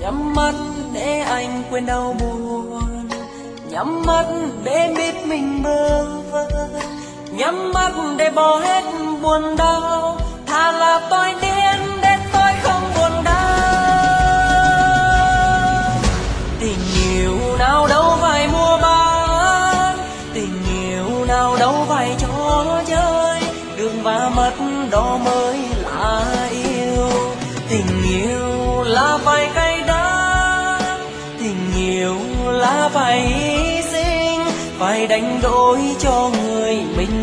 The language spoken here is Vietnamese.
Nhắm mắt để anh quên đau buồn, nhắm mắt để biết mình bơ vơ, nhắm mắt để bỏ hết buồn đau, thà là tôi điên để tôi không buồn đau. Tình yêu nào đâu phải mua bán, tình yêu nào đâu phải trò chơi, đường và mất đó mới là yêu. Tình yêu là phải cay đắng, tình yêu là phải hy sinh, phải đánh đổi cho người mình